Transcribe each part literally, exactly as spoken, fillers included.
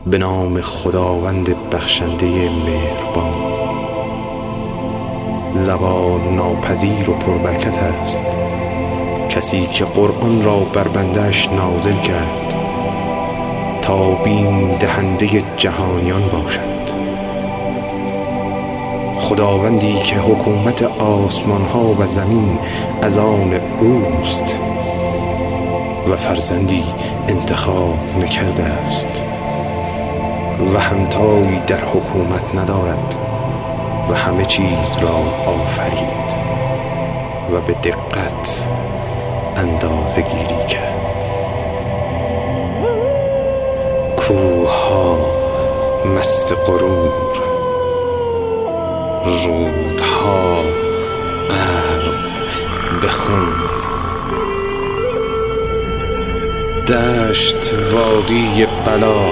به نام خداوند بخشنده مهربان. زوال ناپذیر و پربرکت است کسی که قرآن را بر بنده‌اش نازل کرد تا بیم دهنده جهانیان باشد. خداوندی که حکومت آسمان ها و زمین از آن اوست و فرزندی انتخاب نکرده است و همتایی در حکومت ندارد و همه چیز را آفرید و به دقت اندازه گیری کرد. کوه‌ها مست غرور، رودها غرق به خون، دشت وادی بلا،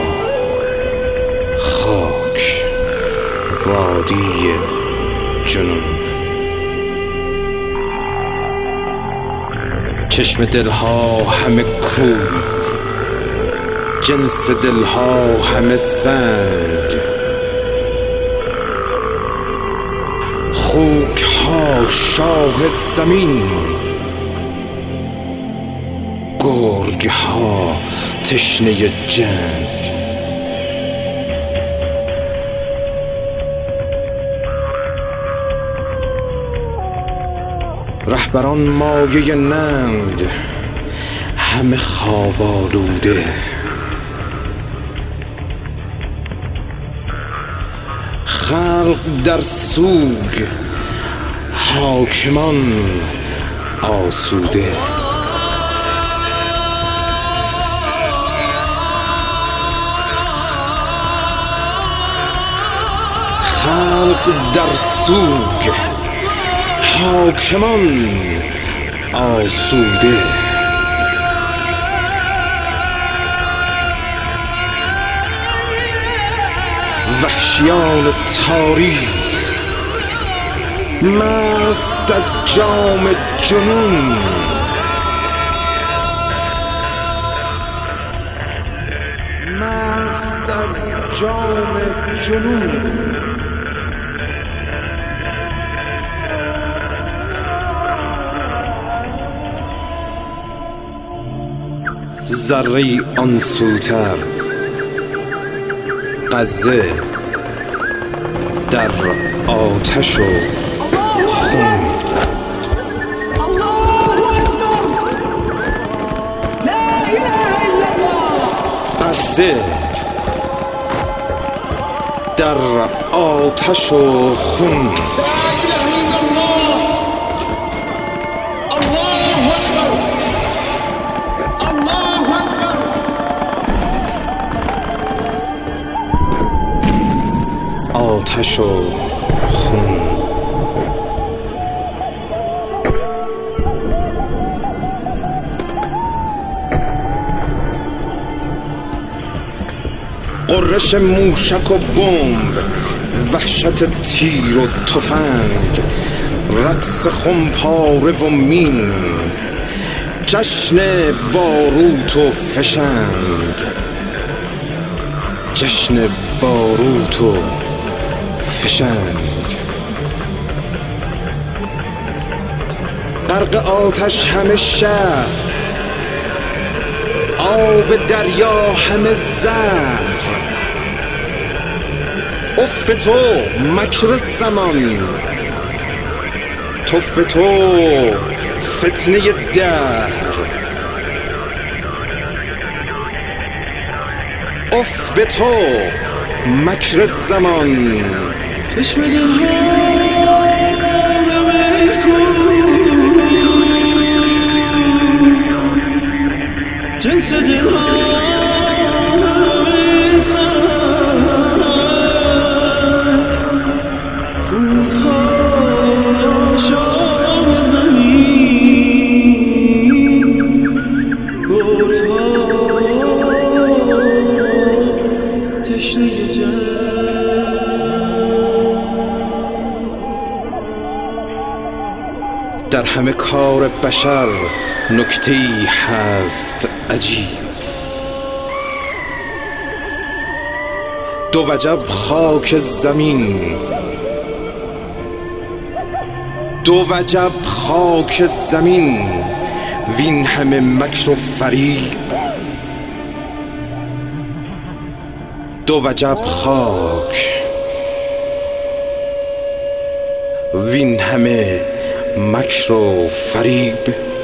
خاک وادی جنون. چشم دلها همه کور، جنس دلها همه سنگ، خوک ها شاه زمین، گرگ ها تشنه جنگ. رهبران مایه ننگ، همه خواب آلوده، خلق در سوگ، حاکمان آسوده. خلق در سوگ، حاکمان آسوده. وحشیان تاریک مست از جام جنون، مست از جام جنون. ذره آن سوتر غزه در آتش و خون. غزه در آتش و خون. آتش و خون. قرش موشک و بمب، وحشت تیر و تفنگ، رقص خمپاره و مین، جشن باروت و فشنگ، جشن باروت و فشنگ. غرق آتش همه شهر، آب دریا همه زهر. اف تو مکر زمان، تف تو فتنه دهر. اف به تو مکر زمان. چشم دلها همه کور، جنس دلها همه سنگ، کوک‌ها شاه زمین، گرگ‌ها تشنه جنگ. در همه کار بشر نکته‌ای هست عجیب، دو وجب خاک زمین، دو وجب خاک زمین، وین همه مکر و فریب. دو وجب خاک، وین همه مکر و فریب.